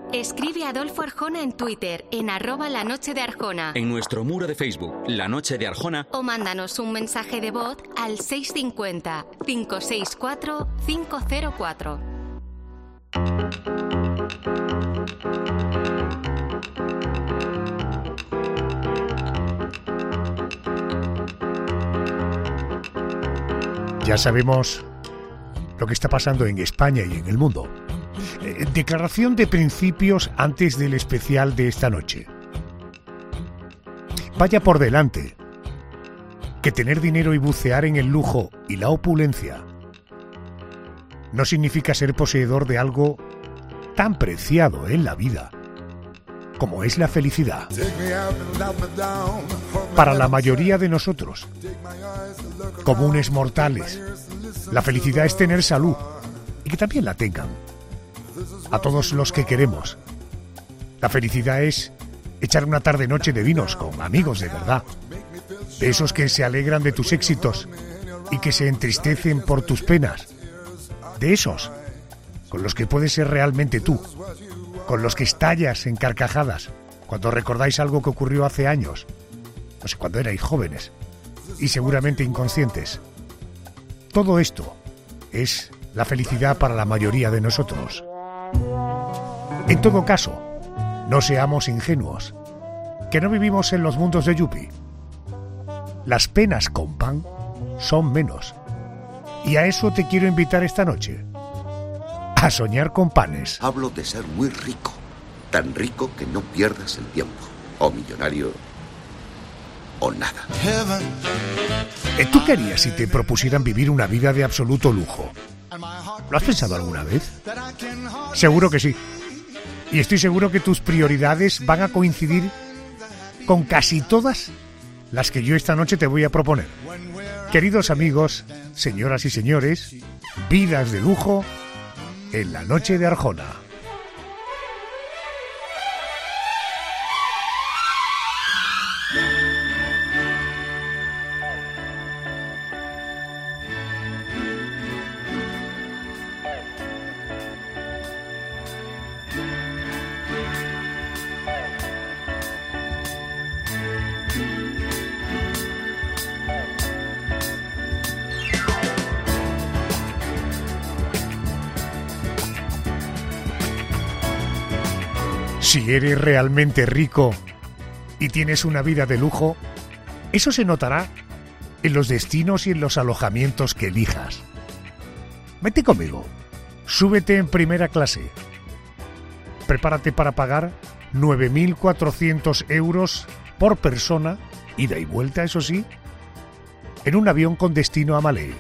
Escribe a Adolfo Arjona en Twitter, en @lanochedearjona. En nuestro muro de Facebook, La Noche de Arjona. O mándanos un mensaje de voz al 650 564 504. Ya sabemos lo que está pasando en España y en el mundo. Declaración de principios antes del especial de esta noche. Vaya por delante que tener dinero y bucear en el lujo y la opulencia no significa ser poseedor de algo tan preciado en la vida como es la felicidad. Para la mayoría de nosotros, comunes mortales, la felicidad es tener salud y que también la tengan. A todos los que queremos, la felicidad es echar una tarde-noche de vinos con amigos de verdad, de esos que se alegran de tus éxitos y que se entristecen por tus penas, de esos con los que puedes ser realmente tú, con los que estallas en carcajadas cuando recordáis algo que ocurrió hace años, no sé, cuando erais jóvenes y seguramente inconscientes. Todo esto es la felicidad para la mayoría de nosotros. En todo caso, no seamos ingenuos, que no vivimos en los mundos de Yuppie. Las penas con pan son menos. Y a eso te quiero invitar esta noche. A soñar con panes. Hablo de ser muy rico. Tan rico que no pierdas el tiempo. O millonario o nada. ¿Tú qué harías si te propusieran vivir una vida de absoluto lujo? ¿Lo has pensado alguna vez? Seguro que sí. Y estoy seguro que tus prioridades van a coincidir con casi todas las que yo esta noche te voy a proponer. Queridos amigos, señoras y señores, vidas de lujo en la noche de Arjona. Si eres realmente rico y tienes una vida de lujo, eso se notará en los destinos y en los alojamientos que elijas. Vete conmigo, súbete en primera clase. Prepárate para pagar 9.400 euros por persona, ida y vuelta, eso sí, en un avión con destino a Malé.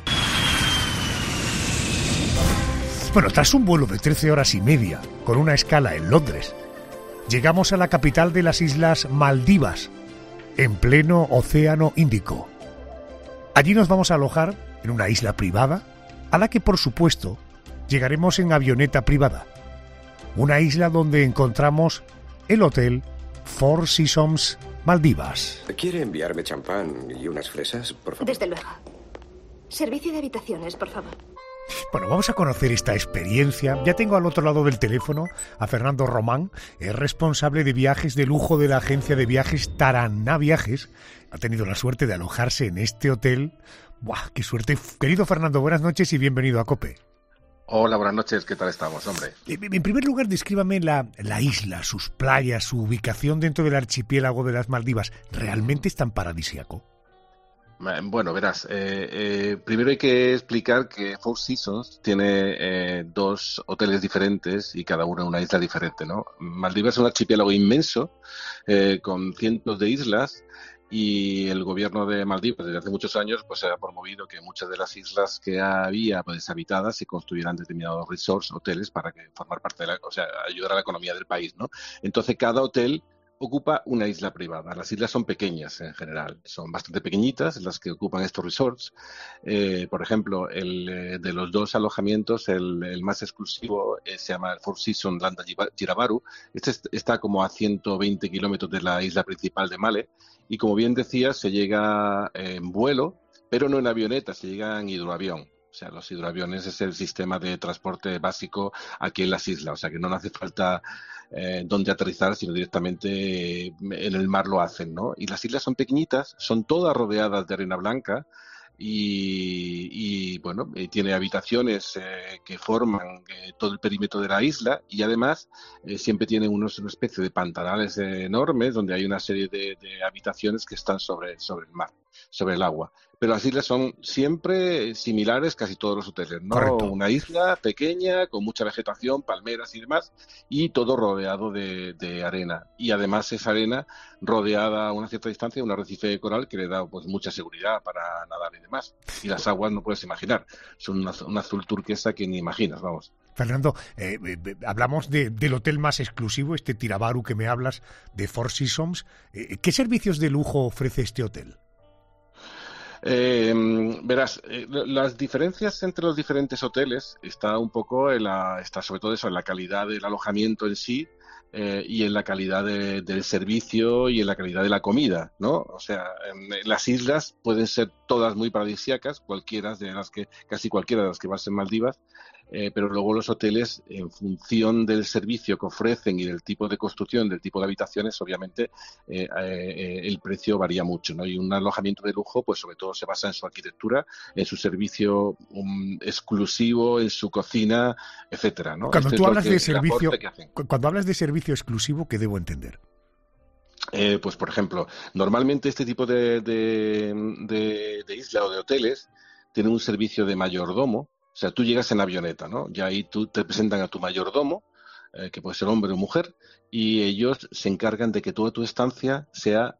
Bueno, tras un vuelo de 13 horas y media, con una escala en Londres, llegamos a la capital de las Islas Maldivas, en pleno Océano Índico. Allí nos vamos a alojar en una isla privada, a la que por supuesto llegaremos en avioneta privada. Una isla donde encontramos el hotel Four Seasons Maldivas. ¿Quiere enviarme champán y unas fresas, por favor? Desde luego. Servicio de habitaciones, por favor. Bueno, vamos a conocer esta experiencia. Ya tengo al otro lado del teléfono a Fernando Román, es responsable de viajes de lujo de la agencia de viajes Taraná Viajes. Ha tenido la suerte de alojarse en este hotel. ¡Buah, qué suerte! Querido Fernando, buenas noches y bienvenido a COPE. Hola, buenas noches. ¿Qué tal estamos, hombre? En primer lugar, descríbame la isla, sus playas, su ubicación dentro del archipiélago de las Maldivas. ¿Realmente es tan paradisíaco? Bueno, verás, primero hay que explicar que Four Seasons tiene dos hoteles diferentes y cada uno en una isla diferente, ¿no? Maldivas es un archipiélago inmenso con cientos de islas y el gobierno de Maldivas desde hace muchos años pues ha promovido que muchas de las islas que había pues, deshabitadas se construyeran determinados resorts, hoteles para que formar parte de ayudar a la economía del país, ¿no? Entonces cada hotel ocupa una isla privada. Las islas son pequeñas en general, son bastante pequeñitas las que ocupan estos resorts. Por ejemplo, de los dos alojamientos, el más exclusivo se llama el Four Seasons Landa Girabaru. Este está como a 120 kilómetros de la isla principal de Male y como bien decía, se llega en vuelo, pero no en avioneta, se llega en hidroavión. O sea, los hidroaviones es el sistema de transporte básico aquí en las islas. O sea, que no hace falta donde aterrizar, sino directamente en el mar lo hacen, ¿no? Y las islas son pequeñitas, son todas rodeadas de arena blanca. Y bueno, tiene habitaciones que forman todo el perímetro de la isla, y además siempre tiene una especie de pantanales enormes donde hay una serie de habitaciones que están sobre el mar, sobre el agua. Pero las islas son siempre similares, casi todos los hoteles, ¿no? Correcto. Una isla pequeña, con mucha vegetación, palmeras y demás, y todo rodeado de arena. Y además esa arena rodeada a una cierta distancia de un arrecife de coral que le da pues mucha seguridad para nadar y demás. Y las aguas no puedes imaginar, son un azul turquesa que ni imaginas, vamos. Fernando, hablamos del hotel más exclusivo, este Tirabaru que me hablas, de Four Seasons. ¿Qué servicios de lujo ofrece este hotel? Verás, las diferencias entre los diferentes hoteles está un poco está sobre todo eso, en la calidad del alojamiento en sí, y en la calidad del servicio y en la calidad de la comida, ¿no? O sea, las islas pueden ser todas muy paradisíacas, casi cualquiera de las que vas en Maldivas, pero luego los hoteles, en función del servicio que ofrecen y del tipo de construcción, del tipo de habitaciones, obviamente el precio varía mucho, ¿no? Y un alojamiento de lujo, pues sobre todo se basa en su arquitectura, en su servicio exclusivo, en su cocina, etcétera, ¿no? Cuando tú hablas de servicio exclusivo, ¿qué debo entender? Pues por ejemplo, normalmente este tipo de isla o de hoteles tienen un servicio de mayordomo. O sea, tú llegas en avioneta, ¿no? Ya ahí tú te presentan a tu mayordomo, que puede ser hombre o mujer, y ellos se encargan de que toda tu estancia sea,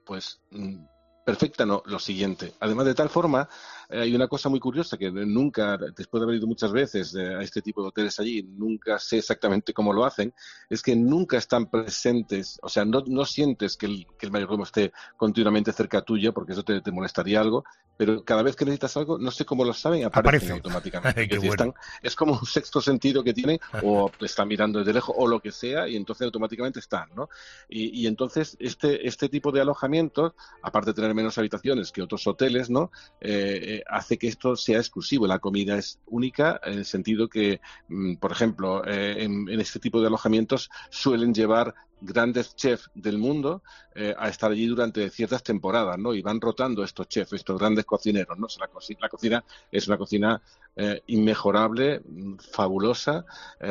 perfecta, no, lo siguiente. Además, de tal forma, hay una cosa muy curiosa que nunca, después de haber ido muchas veces a este tipo de hoteles allí, nunca sé exactamente cómo lo hacen, es que nunca están presentes, o sea, no sientes que el mayordomo esté continuamente cerca tuyo, porque eso te molestaría algo, pero cada vez que necesitas algo, no sé cómo lo saben, aparecen automáticamente. Qué bueno. Es como un sexto sentido que tienen, o están mirando desde lejos, o lo que sea, y entonces automáticamente están, ¿no? Y entonces este tipo de alojamientos, aparte de tener menos habitaciones que otros hoteles, ¿no? Hace que esto sea exclusivo. La comida es única en el sentido que, por ejemplo, en este tipo de alojamientos suelen llevar grandes chefs del mundo a estar allí durante ciertas temporadas, ¿no? Y van rotando estos chefs, estos grandes cocineros, ¿no? O sea, la cocina es una cocina inmejorable, fabulosa,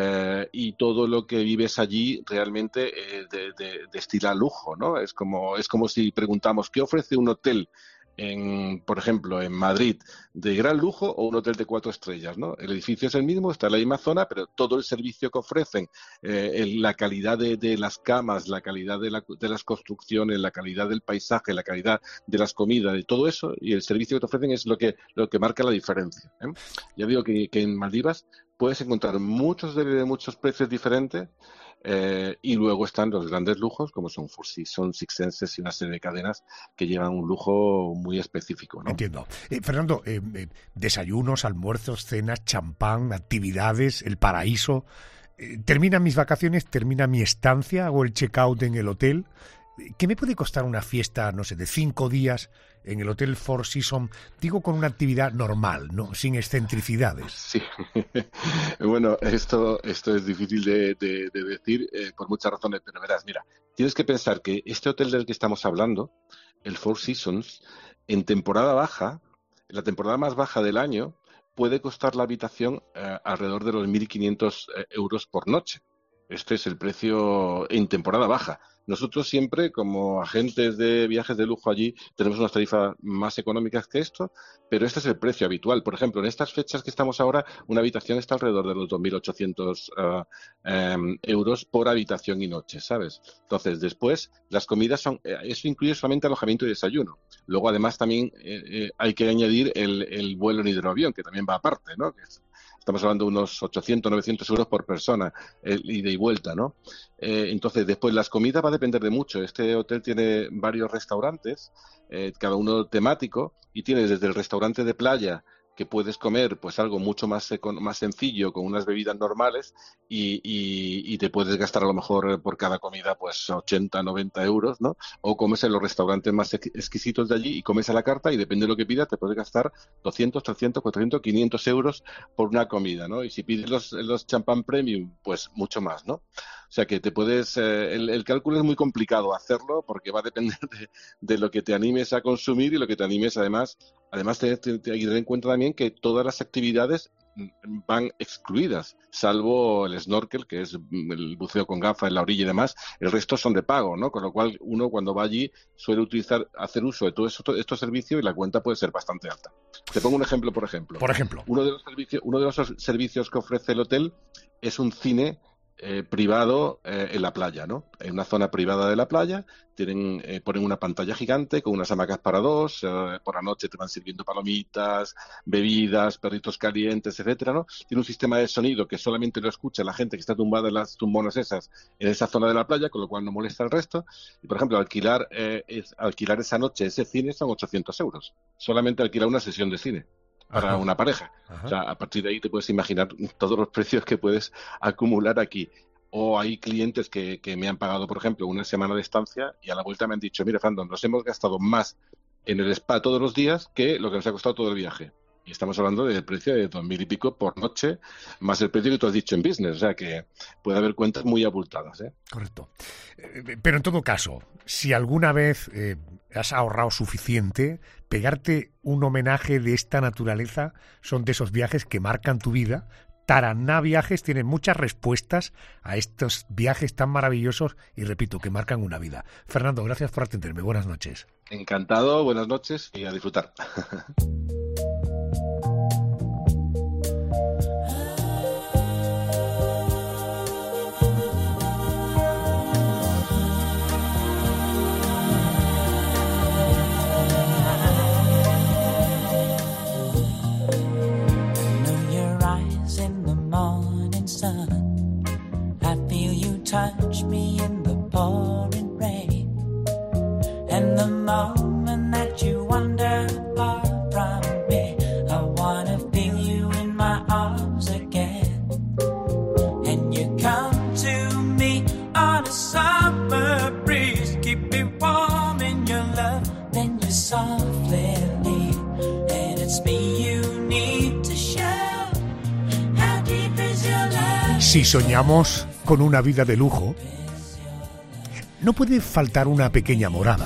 y todo lo que vives allí realmente destila lujo, ¿no? Es como si preguntamos, ¿qué ofrece un hotel por ejemplo, en Madrid, de gran lujo, o un hotel de 4 estrellas, ¿no? El edificio es el mismo, está en la misma zona, pero todo el servicio que ofrecen, la calidad de las camas, la calidad de las construcciones, la calidad del paisaje, la calidad de las comidas, de todo eso, y el servicio que te ofrecen es lo que marca la diferencia, ¿eh? Ya digo que en Maldivas puedes encontrar muchos precios diferentes. Y luego están los grandes lujos, como son Four Seasons, Six Senses y una serie de cadenas que llevan un lujo muy específico, ¿no? Entiendo. Fernando, desayunos, almuerzos, cenas, champán, actividades, el paraíso. Terminan mis vacaciones, termina mi estancia, hago el check-out en el hotel. ¿Qué me puede costar una fiesta, no sé, de 5 días en el Hotel Four Seasons? Digo, con una actividad normal, ¿no? Sin excentricidades. Sí. Bueno, esto es difícil de decir por muchas razones, pero verás, mira, tienes que pensar que este hotel del que estamos hablando, el Four Seasons, en temporada baja, en la temporada más baja del año, puede costar la habitación alrededor de los 1.500 euros por noche. Este es el precio en temporada baja. Nosotros siempre, como agentes de viajes de lujo allí, tenemos unas tarifas más económicas que esto, pero este es el precio habitual. Por ejemplo, en estas fechas que estamos ahora, una habitación está alrededor de los 2.800 euros por habitación y noche, ¿sabes? Entonces, después, las comidas eso incluye solamente alojamiento y desayuno. Luego, además, también hay que añadir el vuelo en hidroavión, que también va aparte, ¿no? Estamos hablando de unos 800, 900 euros por persona, ida y vuelta, ¿no? Entonces, después, las comidas va a depender de mucho. Este hotel tiene varios restaurantes, cada uno temático, y tiene desde el restaurante de playa que puedes comer pues algo mucho más sencillo con unas bebidas normales y te puedes gastar a lo mejor por cada comida pues 80, 90 euros, ¿no? O comes en los restaurantes más exquisitos de allí y comes a la carta y depende de lo que pidas te puedes gastar 200, 300, 400, 500 euros por una comida, ¿no? Y si pides los champán premium, pues mucho más, ¿no? O sea que te puedes... el cálculo es muy complicado hacerlo porque va a depender de lo que te animes a consumir y lo que te animes además hay que tener en cuenta también que todas las actividades van excluidas, salvo el snorkel, que es el buceo con gafas en la orilla y demás, el resto son de pago, ¿no? Con lo cual uno cuando va allí suele hacer uso de todos estos servicios y la cuenta puede ser bastante alta. Te pongo un ejemplo, por ejemplo. Uno de los servicios que ofrece el hotel es un cine privado en la playa, ¿no? En una zona privada de la playa ponen una pantalla gigante con unas hamacas para dos, por la noche te van sirviendo palomitas, bebidas, perritos calientes, etcétera, ¿no? Tiene un sistema de sonido que solamente lo escucha la gente que está tumbada en las tumbonas esas en esa zona de la playa, con lo cual no molesta al resto. Y, por ejemplo, alquilar esa noche ese cine son 800 euros. Solamente alquilar una sesión de cine para una pareja. Ajá. O sea, a partir de ahí te puedes imaginar todos los precios que puedes acumular aquí. O hay clientes que me han pagado, por ejemplo, una semana de estancia y a la vuelta me han dicho, mira, Fernando, nos hemos gastado más en el spa todos los días que lo que nos ha costado todo el viaje. Y estamos hablando del precio de 2.000 y pico por noche, más el precio que tú has dicho en business. O sea que puede haber cuentas muy abultadas, ¿eh? Correcto. Pero en todo caso, si alguna vez has ahorrado suficiente, pegarte un homenaje de esta naturaleza son de esos viajes que marcan tu vida. Taraná Viajes tiene muchas respuestas a estos viajes tan maravillosos y, repito, que marcan una vida. Fernando, gracias por atenderme. Buenas noches. Encantado, buenas noches y a disfrutar. Touch me in the pouring rain, and the moment that you wander far from me, I wanna feel you in my arms again. And you come to me on a summer breeze, keep me warm in your love, then you softly leave, and it's me you need to show. How deep is your love? Si soñamos con una vida de lujo, no puede faltar una pequeña morada.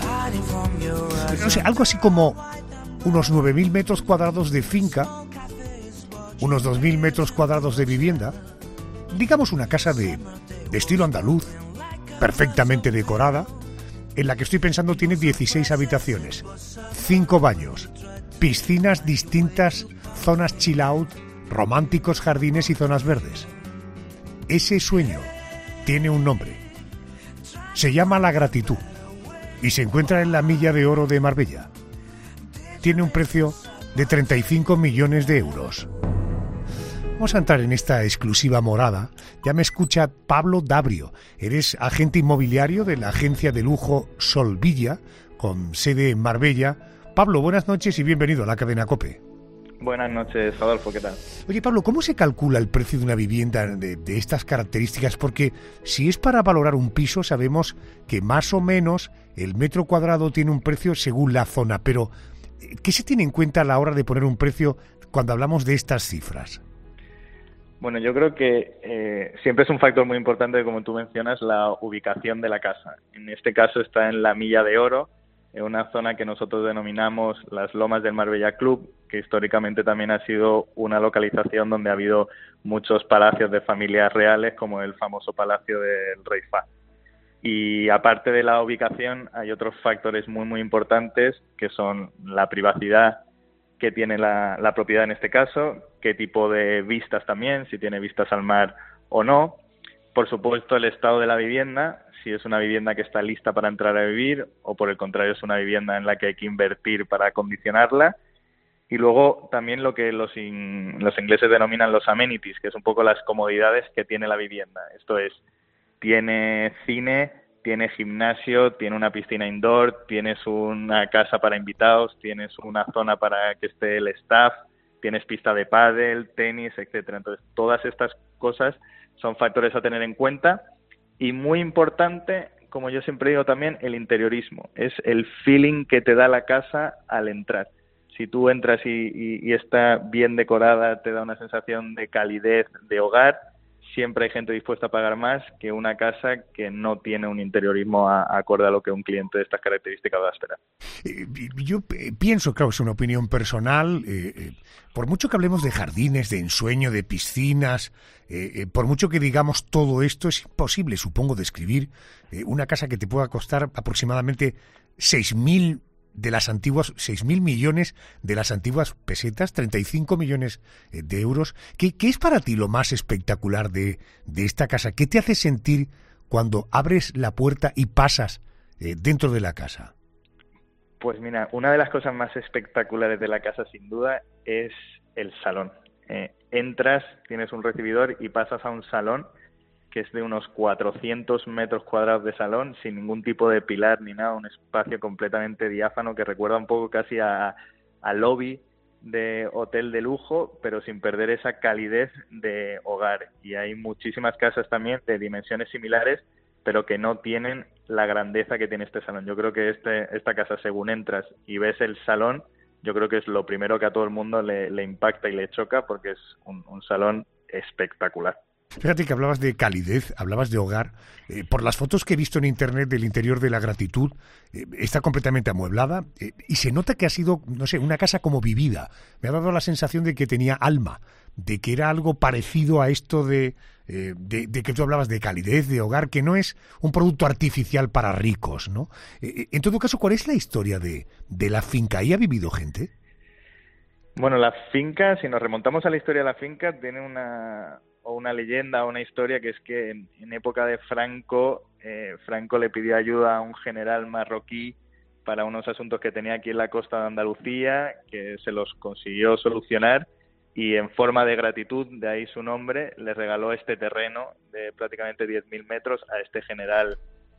No sé, algo así como unos 9.000 metros cuadrados de finca, unos 2.000 metros cuadrados de vivienda, digamos una casa de estilo andaluz, perfectamente decorada, en la que estoy pensando tiene 16 habitaciones, 5 baños, piscinas distintas, zonas chill out, románticos jardines y zonas verdes. Ese sueño tiene un nombre. Se llama La Gratitud y se encuentra en la Milla de Oro de Marbella. Tiene un precio de 35 millones de euros. Vamos a entrar en esta exclusiva morada. Ya me escucha Pablo Dabrio. Eres agente inmobiliario de la agencia de lujo Solvilla, con sede en Marbella. Pablo, buenas noches y bienvenido a la cadena COPE. Buenas noches, Adolfo, ¿qué tal? Oye, Pablo, ¿cómo se calcula el precio de una vivienda de estas características? Porque si es para valorar un piso, sabemos que más o menos el metro cuadrado tiene un precio según la zona, pero ¿qué se tiene en cuenta a la hora de poner un precio cuando hablamos de estas cifras? Bueno, yo creo que siempre es un factor muy importante, como tú mencionas, la ubicación de la casa. En este caso está en la Milla de Oro, en una zona que nosotros denominamos las Lomas del Marbella Club, que históricamente también ha sido una localización donde ha habido muchos palacios de familias reales, como el famoso Palacio del Rey Fahd. Y aparte de la ubicación, hay otros factores muy, muy importantes, que son la privacidad que tiene la propiedad en este caso, qué tipo de vistas también, si tiene vistas al mar o no. Por supuesto, el estado de la vivienda, si es una vivienda que está lista para entrar a vivir o por el contrario es una vivienda en la que hay que invertir para acondicionarla. Y luego también lo que los ingleses denominan los amenities, que es un poco las comodidades que tiene la vivienda. Esto es, tiene cine, tiene gimnasio, tiene una piscina indoor, tienes una casa para invitados, tienes una zona para que esté el staff, tienes pista de pádel, tenis, etcétera. Entonces, todas estas cosas son factores a tener en cuenta y muy importante, como yo siempre digo también, el interiorismo. Es el feeling que te da la casa al entrar. Si tú entras y está bien decorada, te da una sensación de calidez, de hogar, siempre hay gente dispuesta a pagar más que una casa que no tiene un interiorismo acorde a lo que un cliente de estas características va a esperar. Yo pienso, claro, es una opinión personal, por mucho que hablemos de jardines, de ensueño, de piscinas, por mucho que digamos todo esto, es imposible, supongo, describir una casa que te pueda costar aproximadamente 6.000 millones de las antiguas pesetas, 35 millones de euros. ¿Qué es para ti lo más espectacular de esta casa? ¿Qué te hace sentir cuando abres la puerta y pasas dentro de la casa? Pues mira, una de las cosas más espectaculares de la casa, sin duda, es el salón. Entras, tienes un recibidor y pasas a un salón que es de unos 400 metros cuadrados de salón, sin ningún tipo de pilar ni nada, un espacio completamente diáfano que recuerda un poco casi a lobby de hotel de lujo, pero sin perder esa calidez de hogar. Y hay muchísimas casas también de dimensiones similares, pero que no tienen la grandeza que tiene este salón. Yo creo que esta casa, según entras y ves el salón, yo creo que es lo primero que a todo el mundo le impacta y le choca, porque es un salón espectacular. Fíjate que hablabas de calidez, hablabas de hogar. Por las fotos que he visto en internet del interior de La Gratitud, está completamente amueblada y se nota que ha sido, no sé, una casa como vivida. Me ha dado la sensación de que tenía alma, de que era algo parecido a esto de que tú hablabas de calidez, de hogar, que no es un producto artificial para ricos, ¿no? En todo caso, ¿cuál es la historia de la finca? ¿Ahí ha vivido gente? Bueno, la finca, si nos remontamos a la historia de la finca, tiene una leyenda o una historia que es que en época de Franco, Franco le pidió ayuda a un general marroquí para unos asuntos que tenía aquí en la costa de Andalucía, que se los consiguió solucionar y en forma de gratitud, de ahí su nombre, le regaló este terreno de prácticamente 10.000 metros a este general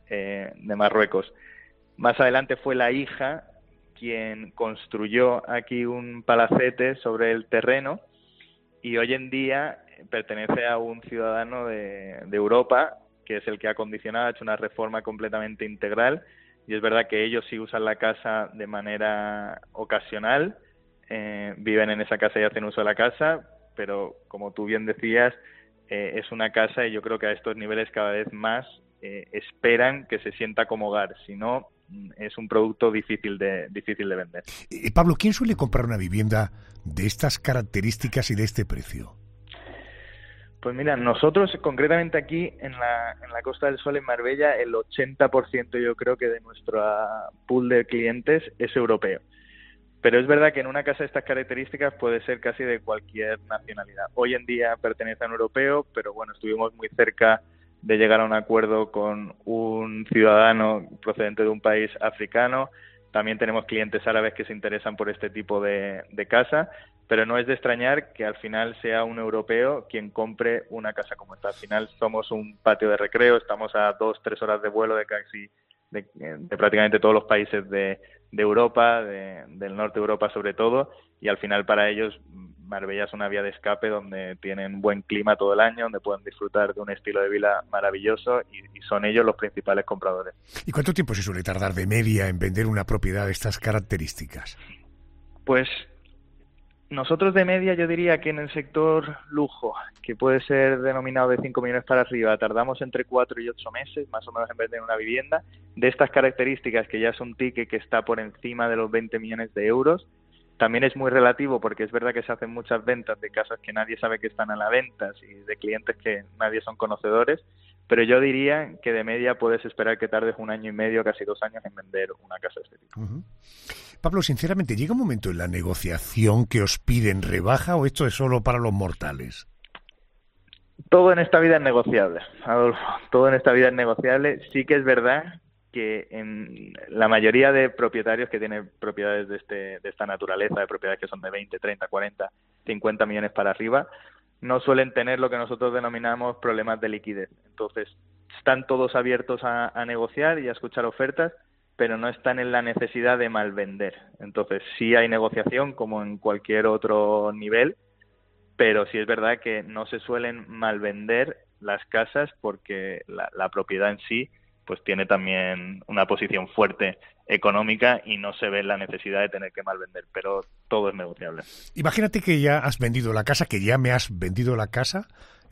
de Marruecos. Más adelante fue la hija quien construyó aquí un palacete sobre el terreno y hoy en día pertenece a un ciudadano de Europa, que es el que ha acondicionado, ha hecho una reforma completamente integral, y es verdad que ellos sí usan la casa de manera ocasional, viven en esa casa y hacen uso de la casa, pero como tú bien decías, es una casa y yo creo que a estos niveles cada vez más esperan que se sienta como hogar, si no es un producto difícil de vender. Pablo, ¿quién suele comprar una vivienda de estas características y de este precio? Pues mira, nosotros concretamente aquí en la Costa del Sol, en Marbella, el 80% yo creo que de nuestro pool de clientes es europeo. Pero es verdad que en una casa de estas características puede ser casi de cualquier nacionalidad. Hoy en día pertenece a un europeo, pero bueno, estuvimos muy cerca de llegar a un acuerdo con un ciudadano procedente de un país africano. También tenemos clientes árabes que se interesan por este tipo de casa, pero no es de extrañar que al final sea un europeo quien compre una casa como esta. Al final somos un patio de recreo, estamos a 2-3 horas de vuelo de prácticamente todos los países de Europa, del norte de Europa sobre todo, y al final para ellos Marbella es una vía de escape donde tienen buen clima todo el año, donde pueden disfrutar de un estilo de vida maravilloso y son ellos los principales compradores. ¿Y cuánto tiempo se suele tardar de media en vender una propiedad de estas características? Pues nosotros de media yo diría que en el sector lujo, que puede ser denominado de 5 millones para arriba, tardamos entre 4 y 8 meses más o menos en vender una vivienda de estas características, que ya es un ticket que está por encima de los 20 millones de euros. También es muy relativo porque es verdad que se hacen muchas ventas de casas que nadie sabe que están a la venta y de clientes que nadie son conocedores, pero yo diría que de media puedes esperar que tardes 1 año y medio, casi 2 años en vender una casa de este tipo. Uh-huh. Pablo, sinceramente, ¿llega un momento en la negociación que os piden rebaja o esto es solo para los mortales? Todo en esta vida es negociable, Adolfo, todo en esta vida es negociable. Sí que es verdad que en la mayoría de propietarios que tienen propiedades de esta naturaleza, de propiedades que son de 20, 30, 40, 50 millones para arriba, no suelen tener lo que nosotros denominamos problemas de liquidez. Entonces, están todos abiertos a negociar y a escuchar ofertas, pero no están en la necesidad de malvender. Entonces sí hay negociación como en cualquier otro nivel, pero sí es verdad que no se suelen malvender las casas porque la propiedad en sí pues tiene también una posición fuerte económica y no se ve la necesidad de tener que malvender, pero todo es negociable. Imagínate que ya has vendido la casa, que ya me has vendido la casa.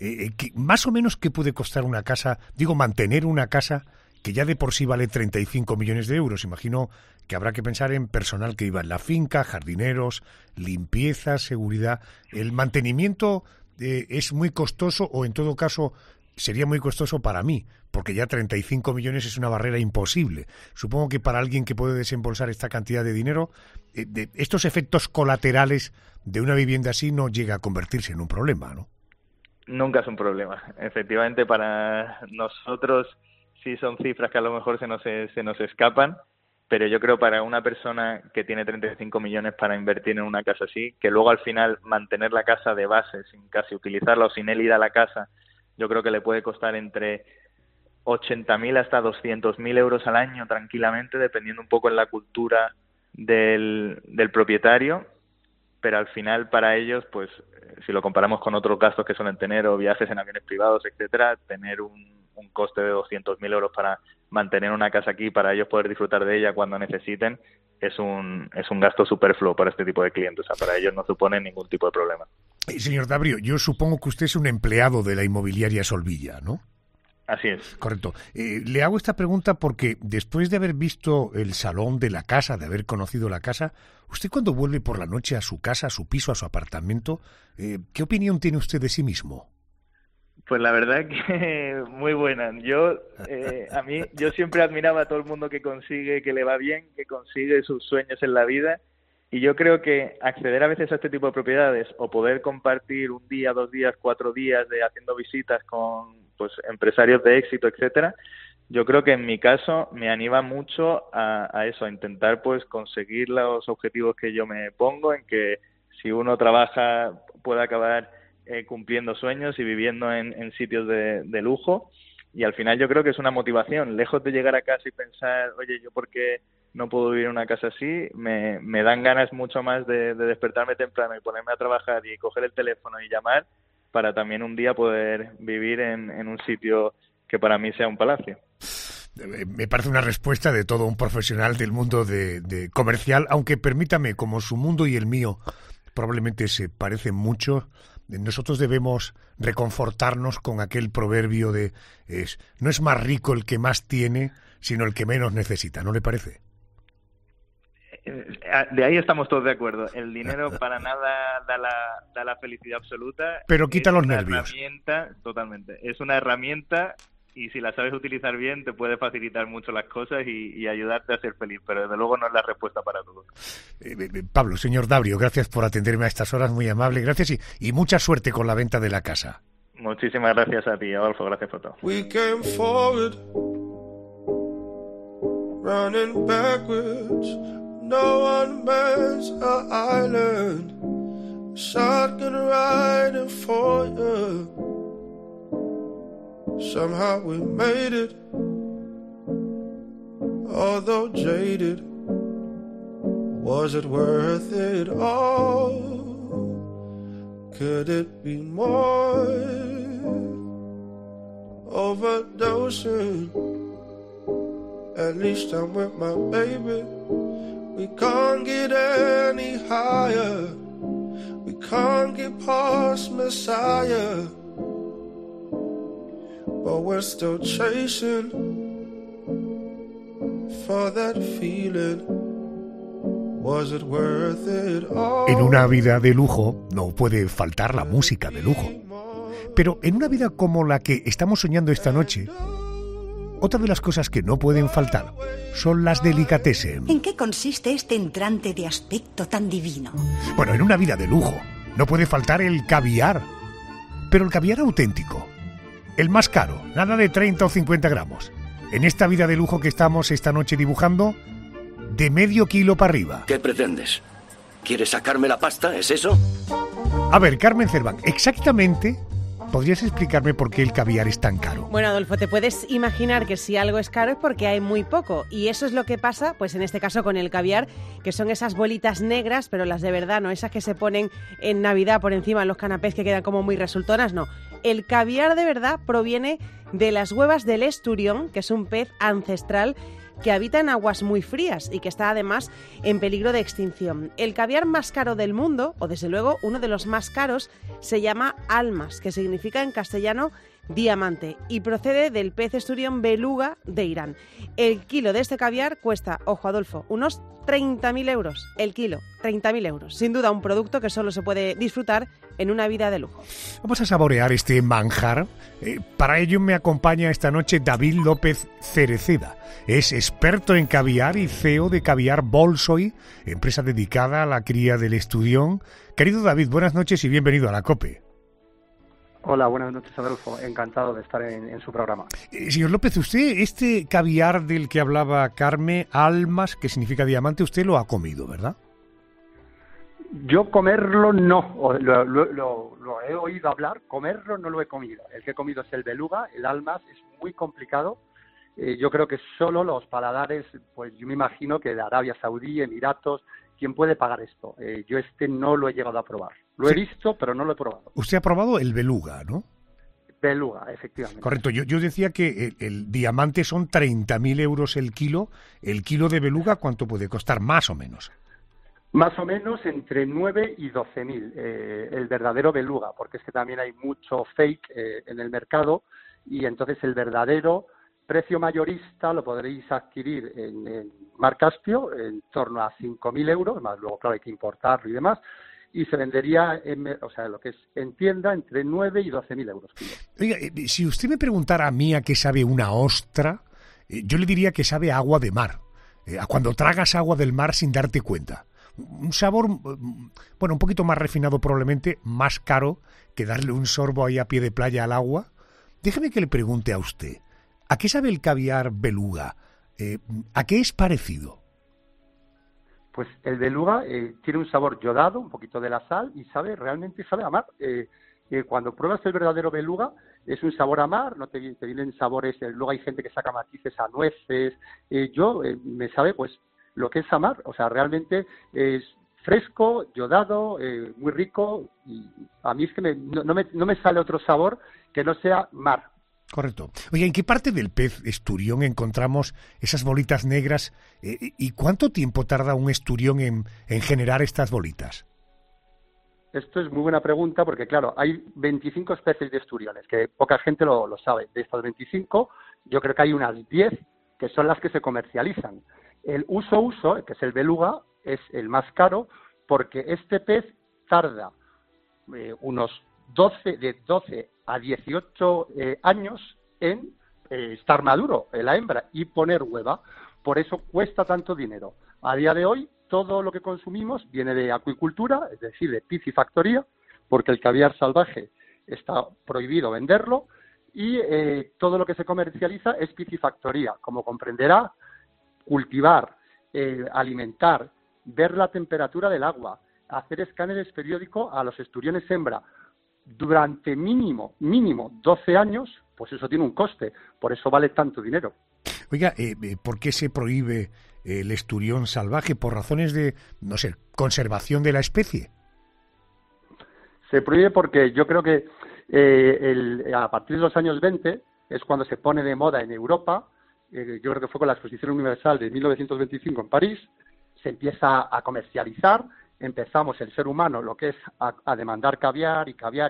Más o menos, ¿qué puede costar una casa? Digo, mantener una casa que ya de por sí vale 35 millones de euros. Imagino que habrá que pensar en personal que iba en la finca, jardineros, limpieza, seguridad. ¿El mantenimiento es muy costoso o en todo caso sería muy costoso para mí? Porque ya 35 millones es una barrera imposible. Supongo que para alguien que puede desembolsar esta cantidad de dinero, estos efectos colaterales de una vivienda así no llega a convertirse en un problema, ¿no? Nunca es un problema. Efectivamente, para nosotros sí son cifras que a lo mejor se nos escapan, pero yo creo para una persona que tiene 35 millones para invertir en una casa así, que luego al final mantener la casa de base sin casi utilizarla o sin él ir a la casa, yo creo que le puede costar entre 80.000 hasta 200.000 euros al año tranquilamente, dependiendo un poco en la cultura del propietario, pero al final para ellos, pues si lo comparamos con otros gastos que suelen tener o viajes en aviones privados, etcétera, tener un coste de 200.000 euros para mantener una casa aquí, para ellos poder disfrutar de ella cuando necesiten, es un gasto superfluo para este tipo de clientes. O sea, para ellos no supone ningún tipo de problema. Señor Dabrio, yo supongo que usted es un empleado de la inmobiliaria Solvilla, ¿no? Así es. Correcto. Le hago esta pregunta porque después de haber visto el salón de la casa, de haber conocido la casa, usted cuando vuelve por la noche a su casa, a su piso, a su apartamento, ¿qué opinión tiene usted de sí mismo? Pues la verdad que muy buena. Yo siempre admiraba a todo el mundo que consigue, que le va bien, que consigue sus sueños en la vida, y yo creo que acceder a veces a este tipo de propiedades o poder compartir un día, 2 días, 4 días de haciendo visitas con pues empresarios de éxito, etcétera, yo creo que en mi caso me anima mucho a eso, a intentar pues conseguir los objetivos que yo me pongo, en que si uno trabaja pueda acabar cumpliendo sueños y viviendo en sitios de lujo, y al final yo creo que es una motivación, lejos de llegar a casa y pensar, oye, ¿yo por qué no puedo vivir en una casa así? Me dan ganas mucho más de despertarme temprano y ponerme a trabajar y coger el teléfono y llamar para también un día poder vivir en un sitio que para mí sea un palacio. Me parece una respuesta de todo un profesional del mundo de comercial, aunque permítame, como su mundo y el mío probablemente se parecen mucho, nosotros debemos reconfortarnos con aquel proverbio de no es más rico el que más tiene, sino el que menos necesita, ¿no le parece? De ahí estamos todos de acuerdo. El dinero para nada da la felicidad absoluta. Pero quita los nervios. Totalmente. Es una herramienta y si la sabes utilizar bien te puede facilitar mucho las cosas y ayudarte a ser feliz, pero desde luego no es la respuesta para todo. Pablo, señor Dabrio, gracias por atenderme a estas horas, muy amable, gracias y mucha suerte con la venta de la casa. Muchísimas gracias a ti, Adolfo, gracias por todo. We came forward, running backwards, no one man's an island, shotgun riding for you. Somehow we made it, although jaded. Was it worth it all? Could it be more? Overdosing. At least I'm with my baby. We can't get any higher. We can't get past Messiah. But we're still chasing for that feeling. Was it worth it all? En una vida de lujo no puede faltar la música de lujo. Pero en una vida como la que estamos soñando esta noche, otra de las cosas que no pueden faltar son las delicatessen. ¿En qué consiste este entrante de aspecto tan divino? Bueno, en una vida de lujo no puede faltar el caviar. Pero el caviar auténtico. El más caro, nada de 30 o 50 gramos. En esta vida de lujo que estamos esta noche dibujando, de medio kilo para arriba. ¿Qué pretendes? ¿Quieres sacarme la pasta? ¿Es eso? A ver, Carmen Cerván, exactamente ¿podrías explicarme por qué el caviar es tan caro? Bueno, Adolfo, te puedes imaginar que si algo es caro es porque hay muy poco. Y eso es lo que pasa, pues en este caso con el caviar, que son esas bolitas negras, pero las de verdad, no esas que se ponen en Navidad por encima de los canapés que quedan como muy resultonas, no. El caviar de verdad proviene de las huevas del esturión, que es un pez ancestral que habita en aguas muy frías y que está además en peligro de extinción. El caviar más caro del mundo, o desde luego uno de los más caros, se llama almas, que significa en castellano diamante, y procede del pez esturión beluga de Irán. El kilo de este caviar cuesta, ojo Adolfo, unos 30.000 euros. El kilo, 30.000 euros. Sin duda un producto que solo se puede disfrutar en una vida de lujo. Vamos a saborear este manjar. Para ello me acompaña esta noche David López Cereceda. Es experto en caviar y CEO de Caviar Bolshoi, empresa dedicada a la cría del esturión. Querido David, buenas noches y bienvenido a la COPE. Hola, buenas noches, Adolfo. Encantado de estar en su programa. Señor López, usted este caviar del que hablaba Carmen, almas, que significa diamante, usted lo ha comido, ¿verdad? Yo comerlo no, lo he oído hablar, comerlo no lo he comido. El que he comido es el beluga, el almas es muy complicado. Yo creo que solo los paladares, pues yo me imagino que de Arabia Saudí, Emiratos, ¿quién puede pagar esto? Yo no lo he llegado a probar. Lo he visto, pero no lo he probado. Usted ha probado el beluga, ¿no? Beluga, efectivamente. Correcto. Yo decía que el diamante son 30.000 euros el kilo. ¿El kilo de beluga cuánto puede costar, más o menos? Más o menos entre 9 y 12.000, el verdadero beluga, porque es que también hay mucho fake en el mercado, y entonces el verdadero precio mayorista lo podréis adquirir en Mar Caspio en torno a 5.000 euros, más luego, claro, hay que importarlo y demás, y se vendería, lo que es en tienda, entre 9 y 12.000 euros. Oiga, si usted me preguntara a mí a qué sabe una ostra, yo le diría que sabe a agua de mar, a cuando tragas agua del mar sin darte cuenta. Un sabor, bueno, un poquito más refinado probablemente, más caro que darle un sorbo ahí a pie de playa al agua. Déjeme que le pregunte a usted, ¿a qué sabe el caviar beluga? ¿A qué es parecido? Pues el beluga tiene un sabor yodado, un poquito de la sal, y realmente sabe a mar. Cuando pruebas el verdadero beluga, es un sabor a mar, no te vienen sabores, luego hay gente que saca matices a nueces. Me sabe pues lo que es a mar, o sea, realmente es fresco, yodado, muy rico, y a mí es que no me sale otro sabor que no sea mar. Correcto. Oye, ¿en qué parte del pez esturión encontramos esas bolitas negras? ¿Y cuánto tiempo tarda un esturión en generar estas bolitas? Esto es muy buena pregunta porque, claro, hay 25 especies de esturiones, que poca gente lo sabe. De estas 25, yo creo que hay unas 10 que son las que se comercializan. El uso, que es el beluga, es el más caro porque este pez tarda unos 12 a 18 años en estar maduro, la hembra, y poner hueva. Por eso cuesta tanto dinero. A día de hoy, todo lo que consumimos viene de acuicultura, es decir, de piscifactoría, porque el caviar salvaje está prohibido venderlo, y todo lo que se comercializa es piscifactoría. Como comprenderá, cultivar, alimentar, ver la temperatura del agua, hacer escáneres periódicos a los esturiones hembra durante mínimo 12 años, pues eso tiene un coste, por eso vale tanto dinero. Oiga, ¿por qué se prohíbe el esturión salvaje? ¿Por razones de, no sé, conservación de la especie? Se prohíbe porque yo creo que a partir de los años 20 es cuando se pone de moda en Europa. Yo creo que fue con la Exposición Universal de 1925 en París, se empieza a comercializar, empezamos el ser humano lo que es a demandar caviar,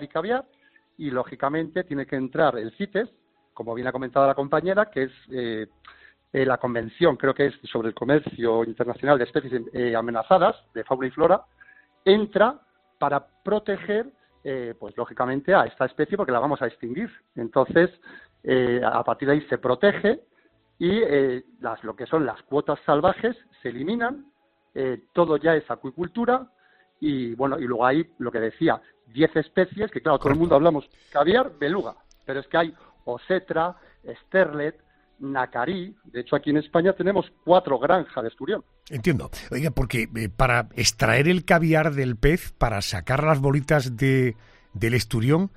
y lógicamente tiene que entrar el CITES, como bien ha comentado la compañera, que es la convención, creo que es sobre el comercio internacional de especies amenazadas, de fauna y flora, entra para proteger, pues lógicamente, a esta especie porque la vamos a extinguir. Entonces, a partir de ahí se protege, y lo que son las cuotas salvajes se eliminan, todo ya es acuicultura, y bueno, y luego hay lo que decía, 10 especies, que claro, todo el mundo hablamos caviar, beluga, pero es que hay osetra, sterlet, nacarí. De hecho, aquí en España tenemos 4 granjas de esturión. Entiendo. Oiga, porque para extraer el caviar del pez, para sacar las bolitas del esturión,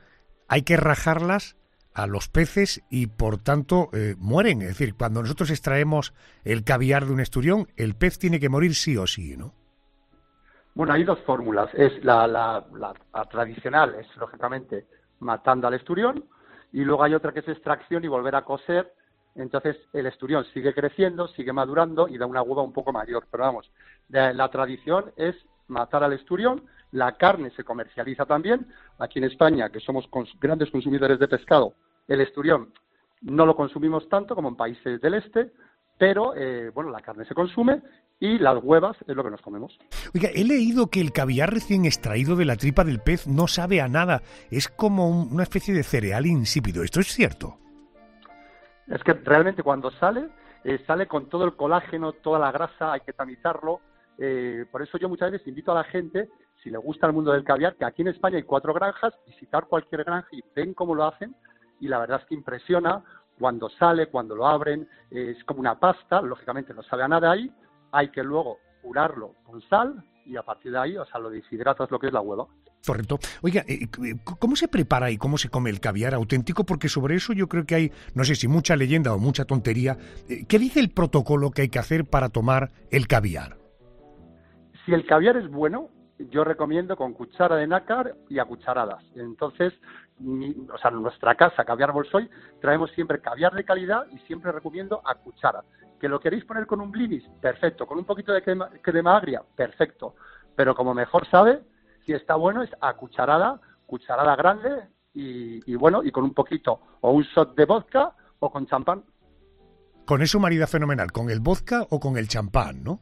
hay que rajarlas a los peces y por tanto mueren. Es decir, cuando nosotros extraemos el caviar de un esturión, el pez tiene que morir sí o sí, ¿no? Bueno, hay dos fórmulas. Es la tradicional, es lógicamente matando al esturión, y luego hay otra que es extracción y volver a coser. Entonces el esturión sigue creciendo, sigue madurando y da una hueva un poco mayor. Pero vamos, la tradición es matar al esturión. La carne se comercializa también. Aquí en España, que somos grandes consumidores de pescado, el esturión no lo consumimos tanto como en países del este, pero bueno, la carne se consume y las huevas es lo que nos comemos. Oiga, he leído que el caviar recién extraído de la tripa del pez no sabe a nada. Es como una especie de cereal insípido. ¿Esto es cierto? Es que realmente cuando sale con todo el colágeno, toda la grasa, hay que tamizarlo. Por eso yo muchas veces invito a la gente, si le gusta el mundo del caviar, que aquí en España hay 4 granjas, visitar cualquier granja y ven cómo lo hacen, y la verdad es que impresiona cuando sale, cuando lo abren, es como una pasta, lógicamente no sabe a nada ahí, hay que luego curarlo con sal y a partir de ahí, o sea, lo deshidratas lo que es la hueva. Correcto. Oiga, ¿cómo se prepara y cómo se come el caviar auténtico? Porque sobre eso yo creo que hay, no sé si mucha leyenda o mucha tontería. ¿Qué dice el protocolo que hay que hacer para tomar el caviar? Si el caviar es bueno, yo recomiendo con cuchara de nácar y a cucharadas. Entonces, o sea, en nuestra casa, Caviar Bolsoy, traemos siempre caviar de calidad y siempre recomiendo a cuchara. ¿Que lo queréis poner con un blinis? Perfecto. ¿Con un poquito de crema agria? Perfecto. Pero como mejor sabe, si está bueno, es a cucharada grande y bueno, y con un poquito, o un shot de vodka o con champán. Con eso marida fenomenal, con el vodka o con el champán, ¿no?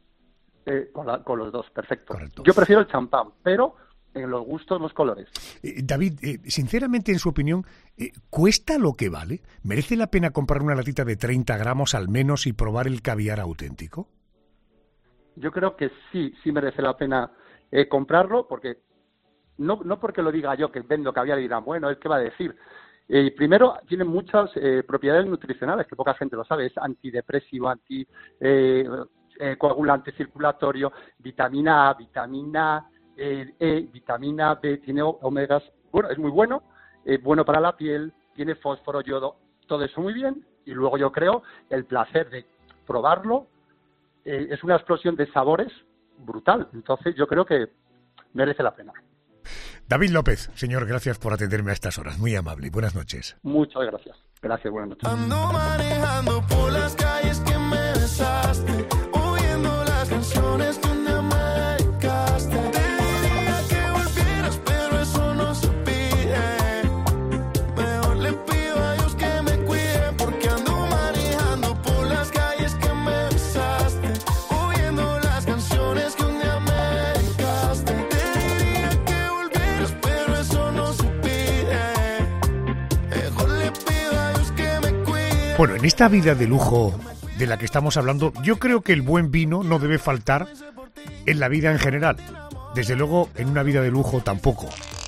Con los dos, perfecto. Correcto. Yo prefiero el champán, pero en los gustos, los colores. David, sinceramente, en su opinión, ¿cuesta lo que vale? ¿Merece la pena comprar una latita de 30 gramos al menos y probar el caviar auténtico? Yo creo que sí merece la pena comprarlo, porque no porque lo diga yo, que vendo caviar y dirán, bueno, ¿él qué va a decir? Primero, tiene muchas propiedades nutricionales, que poca gente lo sabe. Es antidepresivo, coagulante circulatorio, vitamina A, vitamina E, vitamina B, tiene omegas, bueno, es muy bueno, bueno para la piel, tiene fósforo, yodo, todo eso muy bien, y luego yo creo el placer de probarlo es una explosión de sabores brutal, entonces yo creo que merece la pena. David López, señor, gracias por atenderme a estas horas, muy amable, buenas noches. Muchas gracias, buenas noches. Ando manejando por las calles que me besaste, oyendo las canciones que un día me dedicaste. Te diría que volvieras, pero eso no se pide. Mejor le pido a Dios que me cuide, porque ando manejando por las calles que me besaste, oyendo las canciones que un día me dedicaste. Te diría que volvieras, pero eso no se pide. Mejor le pido a Dios que me cuide. Bueno, en esta vida de lujo de la que estamos hablando, yo creo que el buen vino no debe faltar en la vida en general. Desde luego, en una vida de lujo tampoco.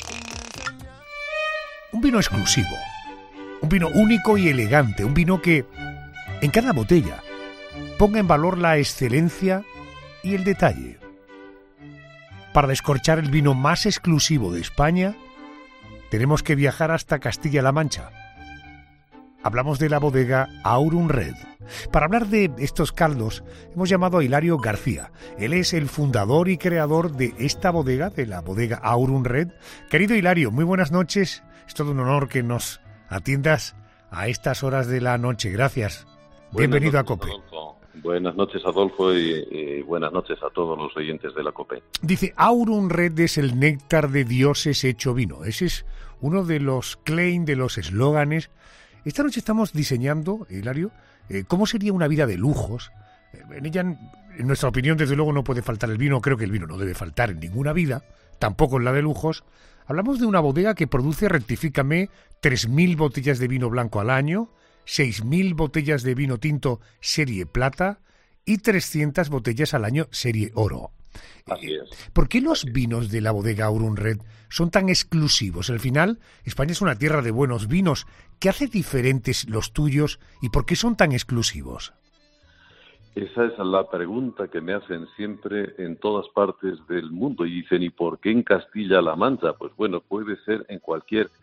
Un vino exclusivo, un vino único y elegante, un vino que, en cada botella, ponga en valor la excelencia y el detalle. Para descorchar el vino más exclusivo de España, tenemos que viajar hasta Castilla-La Mancha. Hablamos de la bodega Aurum Red. Para hablar de estos caldos, hemos llamado a Hilario García. Él es el fundador y creador de esta bodega, de la bodega Aurum Red. Querido Hilario, muy buenas noches. Es todo un honor que nos atiendas a estas horas de la noche. Gracias. Bienvenido a COPE. Adolfo. Buenas noches, Adolfo, y buenas noches a todos los oyentes de la COPE. Dice, Aurum Red es el néctar de dioses hecho vino. Ese es uno de los claims, de los eslóganes. Esta noche estamos diseñando, Hilario, cómo sería una vida de lujos. En ella, en nuestra opinión, desde luego no puede faltar el vino. Creo que el vino no debe faltar en ninguna vida, tampoco en la de lujos. Hablamos de una bodega que produce, rectifícame, 3.000 botellas de vino blanco al año, 6.000 botellas de vino tinto serie plata y 300 botellas al año serie oro. Así es. ¿Por qué los vinos de la bodega Aurum Red son tan exclusivos? Al final, España es una tierra de buenos vinos. ¿Qué hace diferentes los tuyos y por qué son tan exclusivos? Esa es la pregunta que me hacen siempre en todas partes del mundo y dicen, ¿y por qué en Castilla-La Mancha? Pues bueno, puede ser en cualquier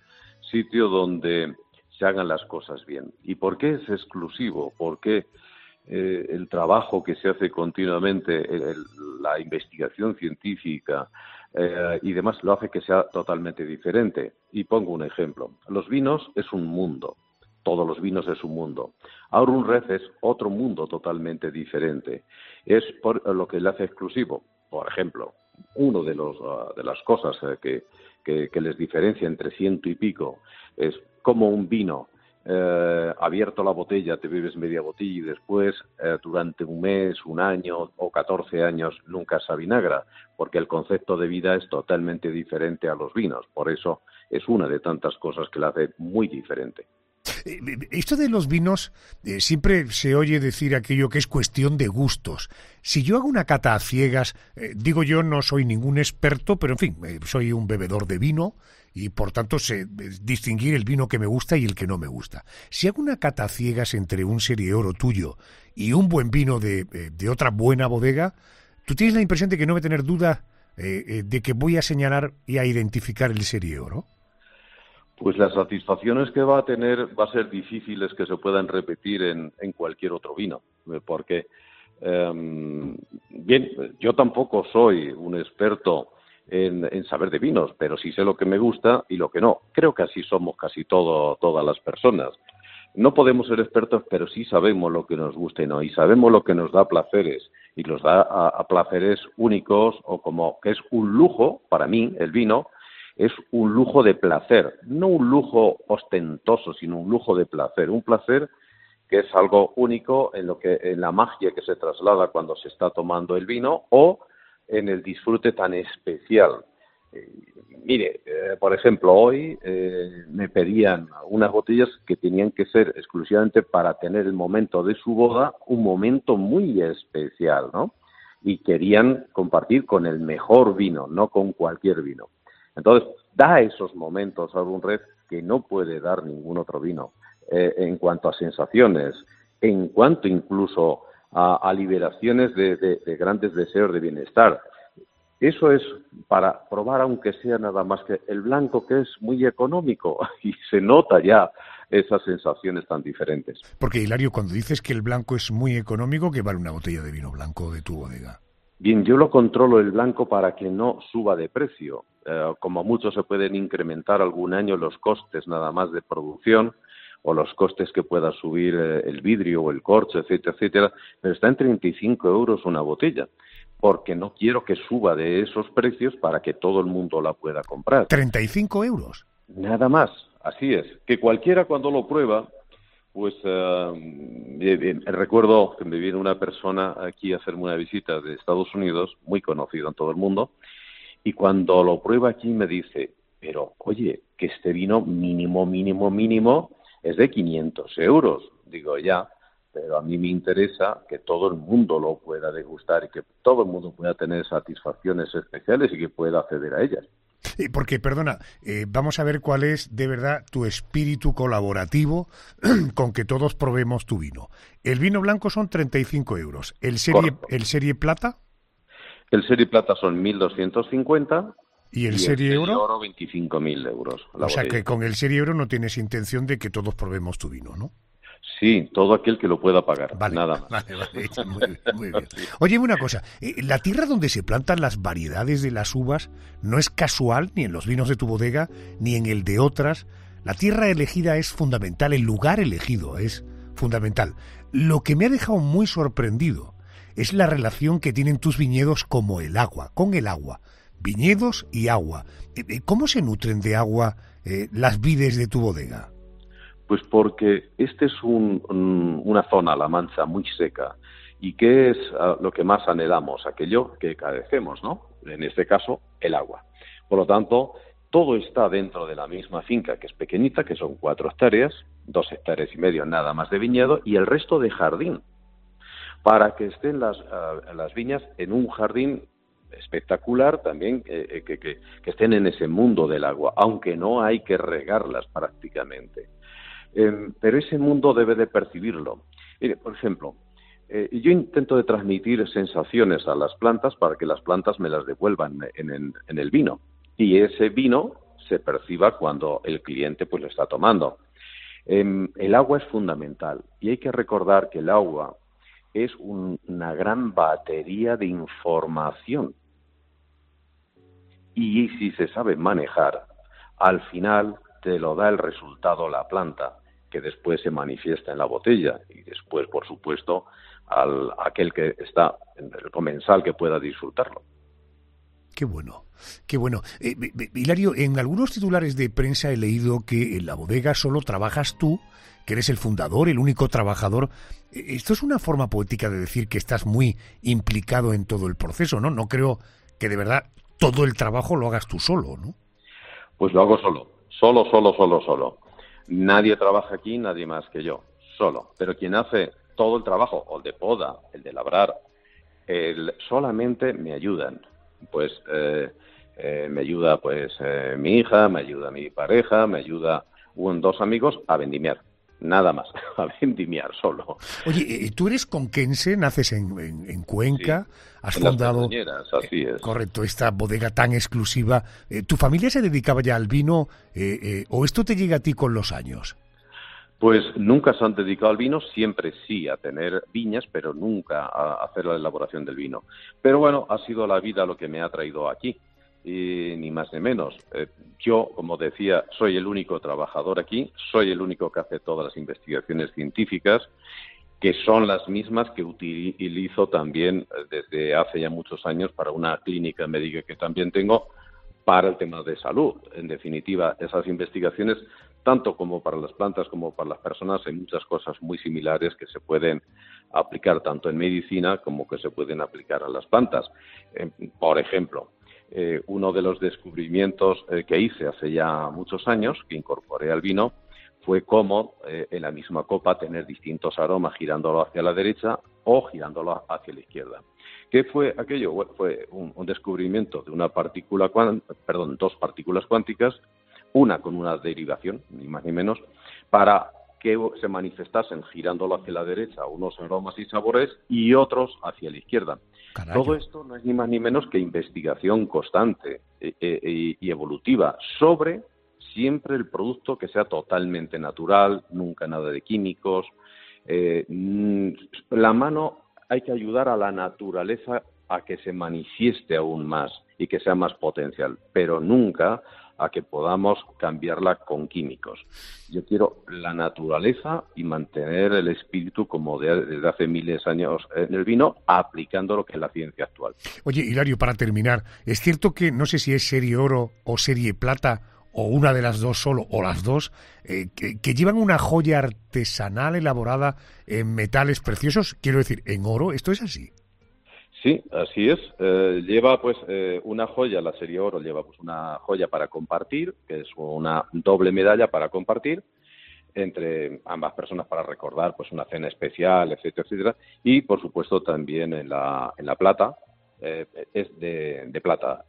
sitio donde se hagan las cosas bien. ¿Y por qué es exclusivo? Porque el trabajo que se hace continuamente, la investigación científica y demás, lo hace que sea totalmente diferente. Y pongo un ejemplo. Los vinos es un mundo. Todos los vinos es un mundo. Aurum Rez es otro mundo totalmente diferente. Es por lo que le hace exclusivo. Por ejemplo, uno de las cosas que les diferencia entre 100 y pico es como un vino abierto la botella, te bebes media botella y después durante un mes, un año o 14 años nunca se avinagra, porque el concepto de vida es totalmente diferente a los vinos. Por eso es una de tantas cosas que la hace muy diferente. Esto de los vinos, siempre se oye decir aquello que es cuestión de gustos. Si yo hago una cata a ciegas, digo yo no soy ningún experto, pero en fin, soy un bebedor de vino y por tanto sé distinguir el vino que me gusta y el que no me gusta. Si hago una cata a ciegas entre un Serie Oro tuyo y un buen vino de otra buena bodega, ¿tú tienes la impresión de que no voy a tener duda de que voy a señalar y a identificar el Serie Oro? Pues las satisfacciones que va a tener va a ser difíciles que se puedan repetir en cualquier otro vino, porque, bien, yo tampoco soy un experto en saber de vinos, pero sí sé lo que me gusta y lo que no. Creo que así somos casi todas las personas. No podemos ser expertos, pero sí sabemos lo que nos gusta y no, y sabemos lo que nos da placeres, y nos da a placeres únicos, o como que es un lujo, para mí, el vino, es un lujo de placer, no un lujo ostentoso, sino un lujo de placer, un placer que es algo único en la magia que se traslada cuando se está tomando el vino o en el disfrute tan especial. Mire, por ejemplo, hoy me pedían unas botellas que tenían que ser exclusivamente para tener el momento de su boda, un momento muy especial, ¿no? Y querían compartir con el mejor vino, no con cualquier vino. Entonces, da esos momentos a Aurum Rez que no puede dar ningún otro vino en cuanto a sensaciones, en cuanto incluso a liberaciones de grandes deseos de bienestar. Eso es para probar, aunque sea nada más que el blanco, que es muy económico, y se nota ya esas sensaciones tan diferentes. Porque, Hilario, cuando dices que el blanco es muy económico, ¿qué vale una botella de vino blanco de tu bodega? Bien, yo lo controlo el blanco para que no suba de precio. Como mucho se pueden incrementar algún año los costes nada más de producción o los costes que pueda subir el vidrio o el corcho, etcétera, etcétera, pero está en 35 euros una botella, porque no quiero que suba de esos precios para que todo el mundo la pueda comprar. ¿35 euros? Nada más, así es. Que cualquiera cuando lo prueba, pues recuerdo que me vino una persona aquí a hacerme una visita de Estados Unidos, muy conocido en todo el mundo, y cuando lo prueba aquí me dice, pero oye, que este vino mínimo es de 500 euros. Digo, ya, pero a mí me interesa que todo el mundo lo pueda degustar y que todo el mundo pueda tener satisfacciones especiales y que pueda acceder a ellas. Porque, perdona, vamos a ver cuál es de verdad tu espíritu colaborativo con que todos probemos tu vino. El vino blanco son 35 euros. ¿El serie plata? El serie plata son 1.250. ¿Y el serie oro? 25.000 euros. O sea que con el serie oro no tienes intención de que todos probemos tu vino, ¿no? Sí, todo aquel que lo pueda pagar, vale, nada más. Vale, muy bien. Oye, una cosa, la tierra donde se plantan las variedades de las uvas no es casual ni en los vinos de tu bodega ni en el de otras. La tierra elegida es fundamental, el lugar elegido es fundamental. Lo que me ha dejado muy sorprendido es la relación que tienen tus viñedos con el agua. Viñedos y agua. ¿Cómo se nutren de agua las vides de tu bodega? Pues porque este es una zona, La Mancha, muy seca. ¿Y qué es lo que más anhelamos? Aquello que carecemos, ¿no? En este caso, el agua. Por lo tanto, todo está dentro de la misma finca, que es pequeñita, que son 4 hectáreas, 2,5 hectáreas nada más de viñedo, y el resto de jardín, para que estén las viñas en un jardín espectacular también, que estén en ese mundo del agua, aunque no hay que regarlas prácticamente. Pero ese mundo debe de percibirlo. Mire, por ejemplo, yo intento de transmitir sensaciones a las plantas para que las plantas me las devuelvan en el vino. Y ese vino se perciba cuando el cliente pues lo está tomando. El agua es fundamental y hay que recordar que el agua es una gran batería de información. Y si se sabe manejar, al final te lo da el resultado la planta, que después se manifiesta en la botella y después, por supuesto, aquel que está en el comensal que pueda disfrutarlo. Qué bueno, qué bueno. Hilario, en algunos titulares de prensa he leído que en la bodega solo trabajas tú, que eres el fundador, el único trabajador. Esto es una forma poética de decir que estás muy implicado en todo el proceso, ¿no? No creo que de verdad todo el trabajo lo hagas tú solo, ¿no? Pues lo hago solo. Solo. Nadie trabaja aquí, nadie más que yo. Solo. Pero quien hace todo el trabajo, o el de poda, el de labrar, solamente me ayudan. Pues me ayuda mi hija, me ayuda mi pareja, me ayuda dos amigos a vendimiar. Nada más, a vendimiar solo. Oye, tú eres conquense, naces en Cuenca, sí, has fundado, así es. Correcto, esta bodega tan exclusiva. ¿Tu familia se dedicaba ya al vino o esto te llega a ti con los años? Pues nunca se han dedicado al vino, siempre sí a tener viñas, pero nunca a hacer la elaboración del vino. Pero bueno, ha sido la vida lo que me ha traído aquí, y ni más ni menos. Yo, como decía, soy el único trabajador aquí, soy el único que hace todas las investigaciones científicas, que son las mismas que utilizo también desde hace ya muchos años para una clínica médica que también tengo para el tema de salud. En definitiva, esas investigaciones, tanto como para las plantas como para las personas, hay muchas cosas muy similares que se pueden aplicar tanto en medicina como que se pueden aplicar a las plantas. Por ejemplo, uno de los descubrimientos que hice hace ya muchos años, que incorporé al vino, fue cómo en la misma copa tener distintos aromas girándolo hacia la derecha o girándolo hacia la izquierda. ¿Qué fue aquello? Bueno, fue un descubrimiento de dos partículas cuánticas, una con una derivación, ni más ni menos, para que se manifestasen girándolo hacia la derecha unos aromas y sabores y otros hacia la izquierda. Carayo. Todo esto no es ni más ni menos que investigación constante y evolutiva sobre siempre el producto que sea totalmente natural, nunca nada de químicos. La mano hay que ayudar a la naturaleza a que se manifieste aún más y que sea más potencial, pero nunca a que podamos cambiarla con químicos. Yo quiero la naturaleza y mantener el espíritu como desde hace miles de años en el vino, aplicando lo que es la ciencia actual. Oye, Hilario, para terminar, ¿es cierto que no sé si es serie oro o serie plata o una de las dos solo, o las dos, que llevan una joya artesanal elaborada en metales preciosos, quiero decir, en oro? ¿Esto es así? Sí, así es. Lleva una joya, la serie oro lleva una joya para compartir, que es una doble medalla para compartir entre ambas personas para recordar una cena especial, etcétera, etcétera. Y por supuesto también en la plata, es de plata.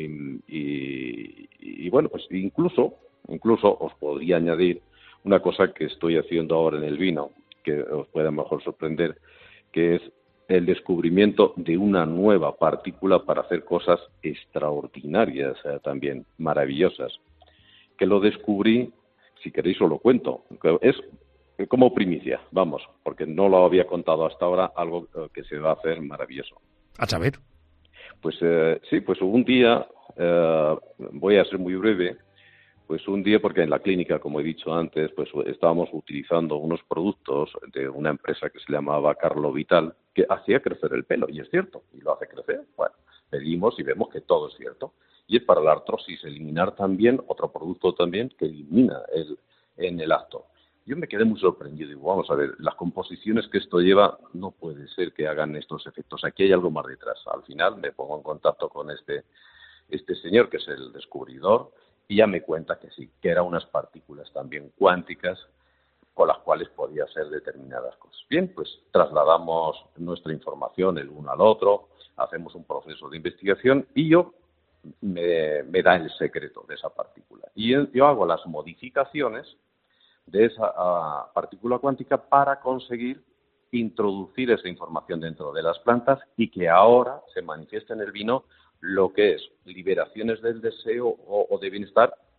Y bueno, pues incluso os podría añadir una cosa que estoy haciendo ahora en el vino, que os puede a lo mejor sorprender, que es el descubrimiento de una nueva partícula para hacer cosas extraordinarias, también maravillosas, que lo descubrí, si queréis os lo cuento, es como primicia, vamos, porque no lo había contado hasta ahora, algo que se va a hacer maravilloso. A saber. Pues sí, pues un día, voy a ser muy breve, pues un día, porque en la clínica, como he dicho antes, pues estábamos utilizando unos productos de una empresa que se llamaba Carlo Vital, que hacía crecer el pelo, y es cierto, y lo hace crecer. Bueno, pedimos y vemos que todo es cierto. Y es para la artrosis, eliminar también, otro producto también que elimina en el acto. Yo me quedé muy sorprendido, digo, vamos a ver, las composiciones que esto lleva, no puede ser que hagan estos efectos, aquí hay algo más detrás. Al final me pongo en contacto con este señor, que es el descubridor, y ya me cuenta que sí, que eran unas partículas también cuánticas con las cuales podía hacer determinadas cosas. Bien, pues trasladamos nuestra información el uno al otro, hacemos un proceso de investigación y me da el secreto de esa partícula. Y yo hago las modificaciones de esa partícula cuántica para conseguir introducir esa información dentro de las plantas y que ahora se manifieste en el vino lo que es liberaciones del deseo o de bienestar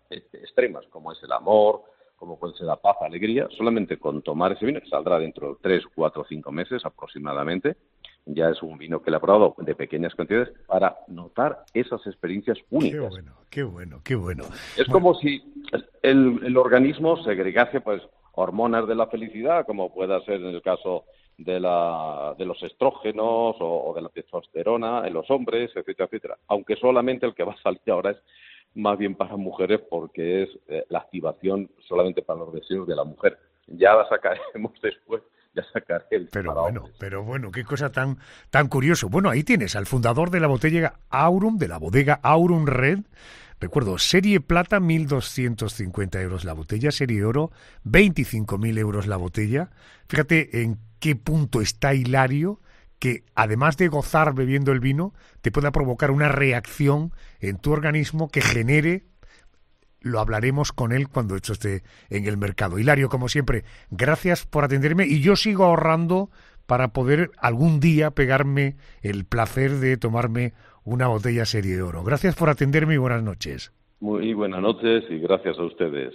extremas, como es el amor, como puede ser la paz, alegría, solamente con tomar ese vino, que saldrá dentro de 3, 4, 5 meses aproximadamente, ya es un vino que le ha probado de pequeñas cantidades para notar esas experiencias únicas. Qué bueno. Es como si el organismo segregase pues hormonas de la felicidad, como pueda ser en el caso de los estrógenos o de la testosterona en los hombres, etcétera, etcétera. Aunque solamente el que va a salir ahora es más bien para mujeres, porque es la activación solamente para los deseos de la mujer. Ya la sacaremos después. Ya sacaré el pero bueno, qué cosa tan curioso. Bueno, ahí tienes al fundador de la bodega Aurum Red. Recuerdo, serie plata, 1.250 euros la botella, serie oro, 25.000 euros la botella. Fíjate en qué punto está Hilario, que además de gozar bebiendo el vino, te pueda provocar una reacción en tu organismo que genere. Lo hablaremos con él cuando esto esté en el mercado. Hilario, como siempre, gracias por atenderme y yo sigo ahorrando para poder algún día pegarme el placer de tomarme una botella serie oro. Gracias por atenderme y buenas noches. Muy buenas noches y gracias a ustedes.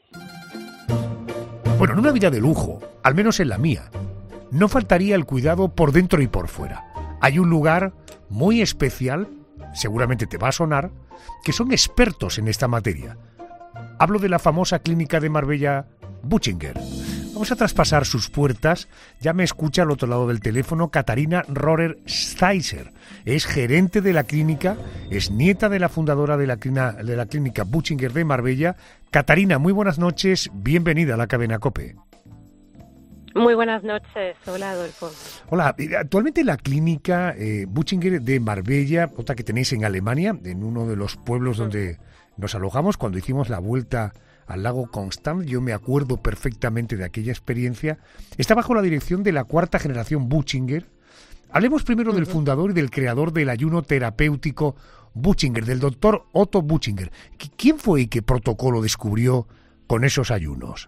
Bueno, en una vida de lujo, al menos en la mía, no faltaría el cuidado por dentro y por fuera. Hay un lugar muy especial, seguramente te va a sonar, que son expertos en esta materia. Hablo de la famosa clínica de Marbella Buchinger. Vamos a traspasar sus puertas. Ya me escucha al otro lado del teléfono Katharina Rohrer-Steiser. Es gerente de la clínica, es nieta de la fundadora de la clínica Buchinger de Marbella. Katharina, muy buenas noches, bienvenida a la cadena COPE. Muy buenas noches, hola Adolfo. Hola, actualmente la clínica Buchinger de Marbella, otra que tenéis en Alemania, en uno de los pueblos donde nos alojamos cuando hicimos la vuelta al lago Constant, yo me acuerdo perfectamente de aquella experiencia, está bajo la dirección de la cuarta generación Buchinger. Hablemos primero del fundador y del creador del ayuno terapéutico Buchinger, del doctor Otto Buchinger. ¿Quién fue y qué protocolo descubrió con esos ayunos?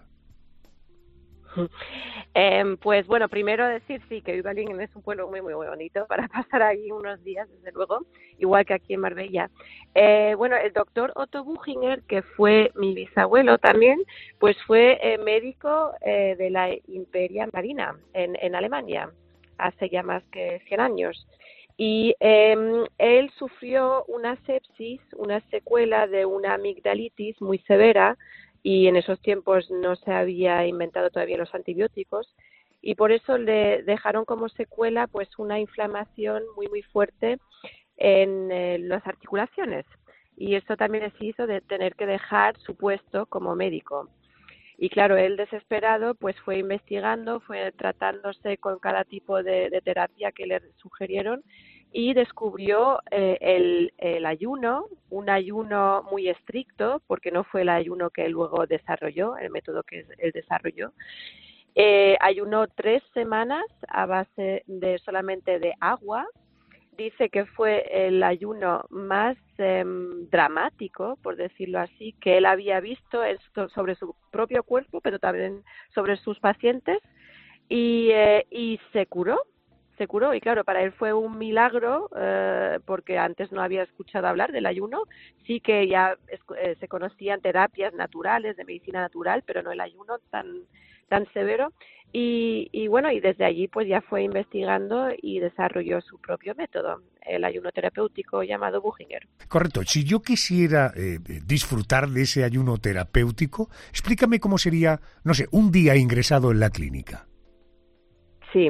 Pues bueno, primero decir sí que Ubalingen es un pueblo muy bonito para pasar ahí unos días, desde luego, igual que aquí en Marbella. Bueno, el doctor Otto Buchinger, que fue mi bisabuelo también, pues fue médico de la Imperia Marina en Alemania, hace ya más que 100 años. Y él sufrió una sepsis, una secuela de una amigdalitis muy severa, y en esos tiempos no se había inventado todavía los antibióticos y por eso le dejaron como secuela pues una inflamación muy fuerte en las articulaciones y esto también les hizo de tener que dejar su puesto como médico. Y claro, él desesperado pues fue investigando, fue tratándose con cada tipo de terapia que le sugirieron y descubrió el ayuno, un ayuno muy estricto, porque no fue el ayuno que él luego desarrolló, el método que él desarrolló. Ayunó 3 semanas a base de solamente de agua. Dice que fue el ayuno más dramático, por decirlo así, que él había visto sobre su propio cuerpo, pero también sobre sus pacientes, y se curó. Y claro, para él fue un milagro porque antes no había escuchado hablar del ayuno. Sí que ya se conocían terapias naturales, de medicina natural, pero no el ayuno tan severo. Y bueno, y desde allí pues ya fue investigando y desarrolló su propio método, el ayuno terapéutico llamado Buchinger. Correcto. Si yo quisiera disfrutar de ese ayuno terapéutico, explícame cómo sería, no sé, un día ingresado en la clínica. Sí.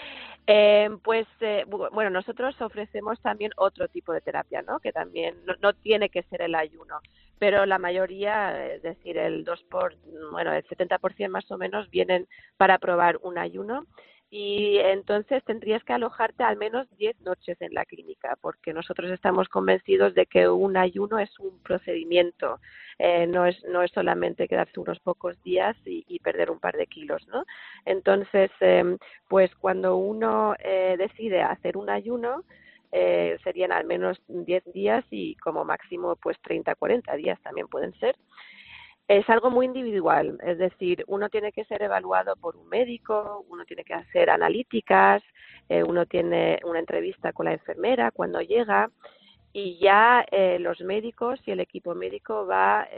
Bueno, nosotros ofrecemos también otro tipo de terapia, ¿no? Que también no tiene que ser el ayuno, pero la mayoría, es decir, el 70% más o menos vienen para probar un ayuno y entonces tendrías que alojarte al menos 10 noches en la clínica porque nosotros estamos convencidos de que un ayuno es un procedimiento, no es solamente quedarse unos pocos días y perder un par de kilos, ¿no? Entonces, pues cuando uno decide hacer un ayuno, serían al menos 10 días y como máximo pues 30, 40 días también pueden ser. Es algo muy individual, es decir, uno tiene que ser evaluado por un médico, uno tiene que hacer analíticas, uno tiene una entrevista con la enfermera cuando llega y ya los médicos y el equipo médico va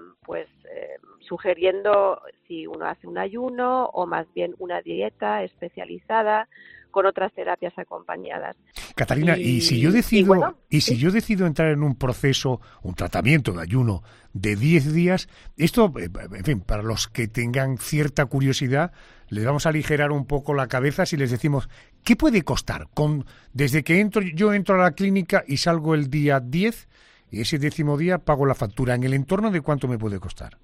sugiriendo si uno hace un ayuno o más bien una dieta especializada con otras terapias acompañadas. Catalina, si yo decido entrar en un proceso, un tratamiento de ayuno de 10 días, esto, en fin, para los que tengan cierta curiosidad, les vamos a aligerar un poco la cabeza si les decimos, ¿qué puede costar? Desde que yo entro a la clínica y salgo el día 10, y ese 10º día pago la factura, ¿en el entorno de cuánto me puede costar?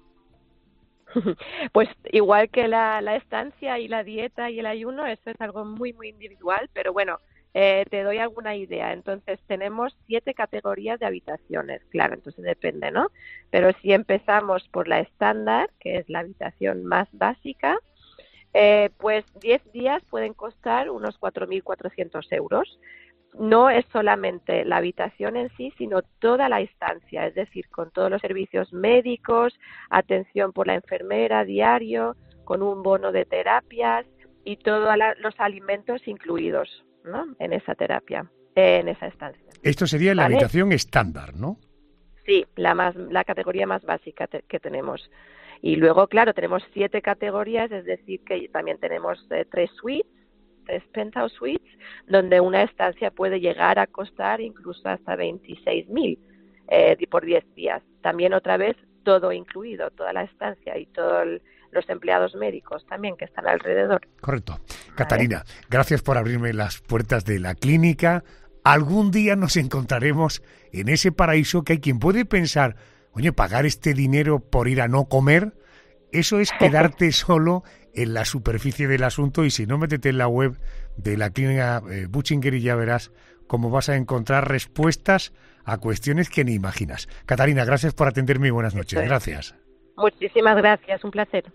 Pues igual que la estancia y la dieta y el ayuno, eso es algo muy, muy individual, pero bueno, te doy alguna idea. Entonces, tenemos 7 categorías de habitaciones, claro, entonces depende, ¿no? Pero si empezamos por la estándar, que es la habitación más básica, pues 10 días pueden costar unos 4.400 euros. No es solamente la habitación en sí, sino toda la estancia, es decir, con todos los servicios médicos, atención por la enfermera diario, con un bono de terapias y todos los alimentos incluidos, ¿no? En esa terapia, en esa estancia. Esto sería la habitación estándar, ¿no? Sí, la categoría más básica que tenemos. Y luego, claro, tenemos 7 categorías, es decir, que también tenemos 3 suites, 3 penthouse suites, donde una estancia puede llegar a costar incluso hasta 26.000 por 10 días. También otra vez todo incluido, toda la estancia y todos los empleados médicos también que están alrededor. Correcto. Catalina, gracias por abrirme las puertas de la clínica. Algún día nos encontraremos en ese paraíso que hay quien puede pensar, oye, pagar este dinero por ir a no comer, eso es quedarte solo en la superficie del asunto, y si no, métete en la web de la clínica Butchinger y ya verás cómo vas a encontrar respuestas a cuestiones que ni imaginas. Catalina, gracias por atenderme y buenas noches. Gracias. Muchísimas gracias, un placer.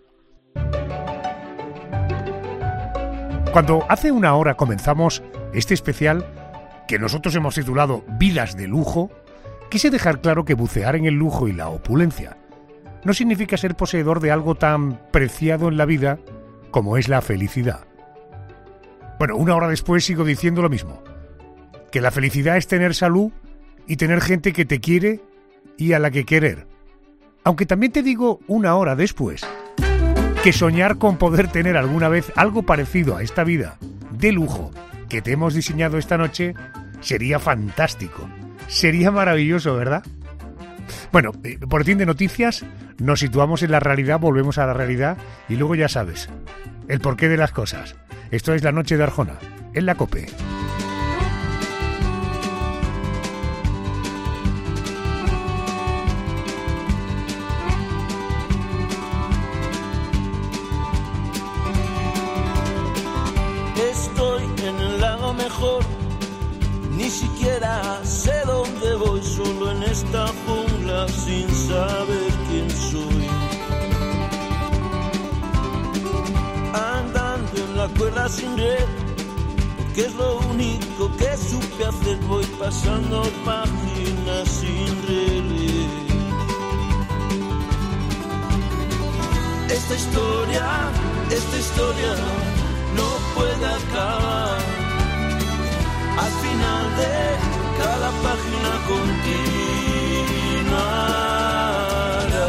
Cuando hace una hora comenzamos este especial que nosotros hemos titulado Vidas de Lujo, quise dejar claro que bucear en el lujo y la opulencia no significa ser poseedor de algo tan preciado en la vida como es la felicidad. Bueno, una hora después sigo diciendo lo mismo, que la felicidad es tener salud y tener gente que te quiere y a la que querer. Aunque también te digo una hora después que soñar con poder tener alguna vez algo parecido a esta vida de lujo que te hemos diseñado esta noche sería fantástico. Sería maravilloso, ¿verdad? Bueno, boletín de noticias, nos situamos en la realidad, volvemos a la realidad y luego ya sabes, el porqué de las cosas. Esto es La Noche de Arjona, en la COPE. Estoy en el lado mejor, ni siquiera sé dónde voy, solo en esta jungla sin saber quién soy. Andando en la cuerda sin red, porque es lo único que supe hacer, voy pasando páginas sin releer. Esta historia no puede acabar. Al final de cada página continuará.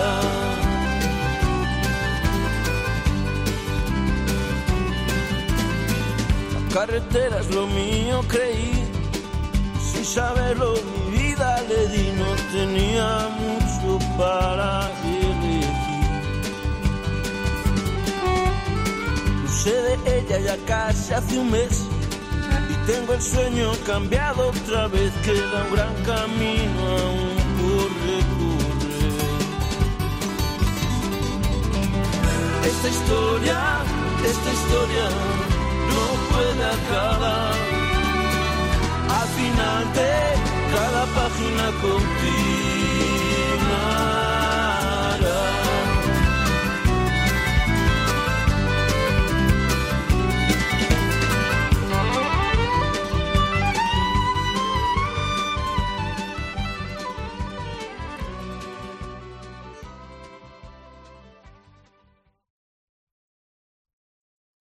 La carretera es lo mío, creí. Sin saberlo mi vida le di, no tenía mucho para elegir. Crucé de ella ya casi hace un mes. Tengo el sueño cambiado otra vez, queda un gran camino aún por recorrer. Esta historia no puede acabar. Al final de cada página con